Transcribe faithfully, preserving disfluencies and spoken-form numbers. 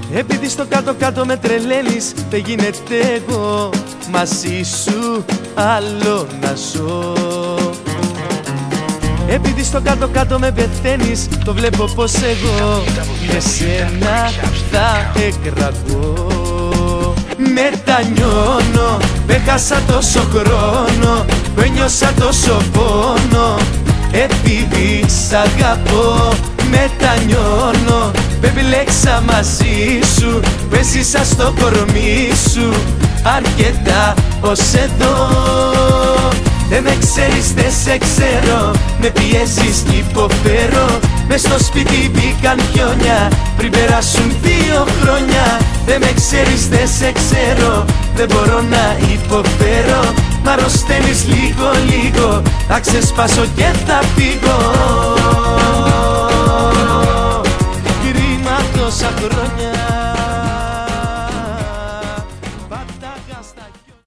Επειδή στο κάτω-κάτω με τρελαίνεις, δεν γίνεται εγώ μαζί σου άλλο να ζω. Επειδή στο κάτω-κάτω με πεθαίνεις, το βλέπω πως εγώ με σένα θα εκραγώ. Μετανιώνω, έχασα τόσο χρόνο, που ένιωσα τόσο πόνο, επειδή σ' αγαπώ. Μετανιώνω, που επιλέξα μαζί σου, που έζησα στο κορμί σου αρκετά ως εδώ. Δεν με ξέρεις, δεν σε ξέρω, με πιέζεις κι υποφέρω. Μες στο σπίτι μπήκαν χιόνια πριν περάσουν δύο χρόνια. Δεν με ξέρεις, δεν σε ξέρω, δεν μπορώ να υποφέρω. Μ' αρρωσταίνεις λίγο λίγο, θα ξεσπάσω και θα φύγω. Κρίμα τόσα χρόνια.